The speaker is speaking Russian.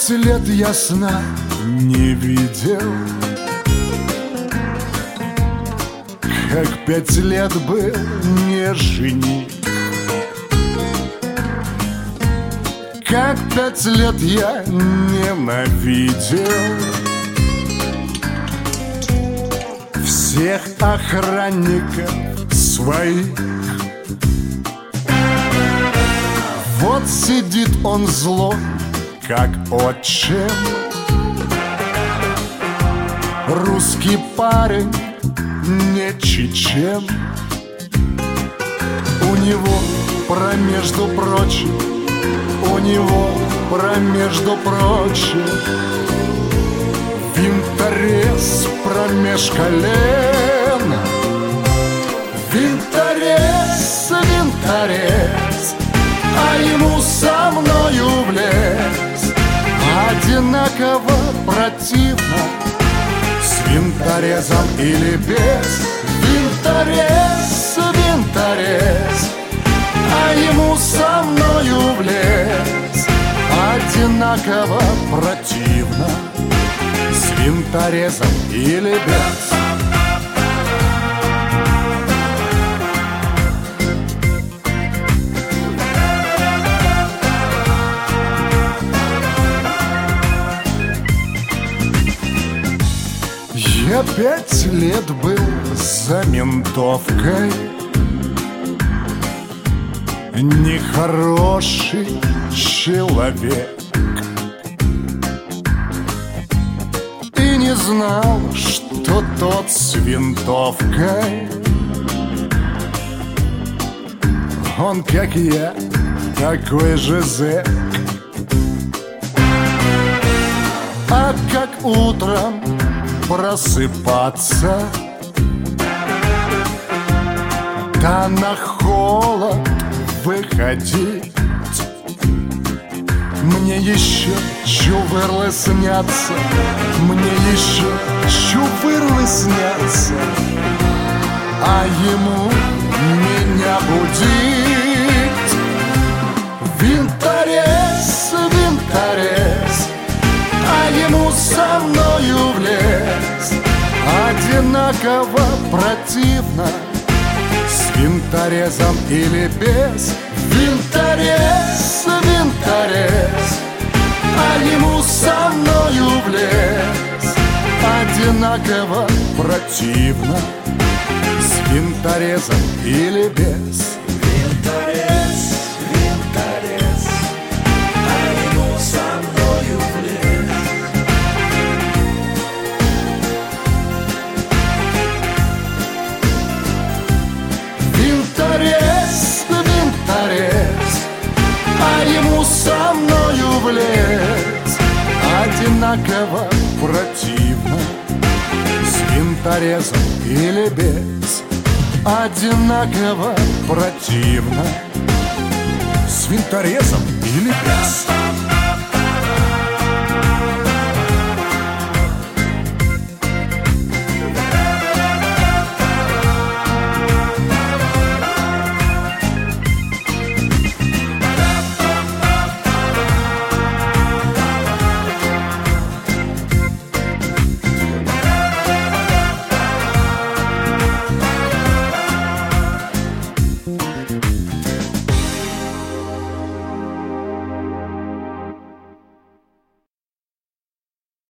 5 лет я сна не видел, как 5 лет был не жених, как 5 лет я ненавидел всех охранников своих. Вот сидит он злой, как отчим, русский парень, не чечен. У него между прочим, у него между прочим винторез промеж колен. Винторез, винторез, а ему со мною влез. Одинаково противно, с винторезом или без. Винторез, винторез, а ему со мною влез. Одинаково противно, с винторезом или без. Я 5 лет был за ментовкой, нехороший человек, и не знал, что тот с винтовкой, он, как я, такой же зэк. А как утром просыпаться, да на холод выходить, мне еще чувырлы снятся, мне еще чувырлы снятся, а ему меня будить. Винторез, винторез, а ему со мною влез. Одинаково противно, с винторезом или без. Винторез, винторез, а ему со мною влез. Одинаково противно, с винторезом или без. Винторез, винторез, а ему со мною влез. Винторез, винторез, а ему со мною влез. Одинаково противно, с винторезом или без. Одинаково противно, с винторезом или без.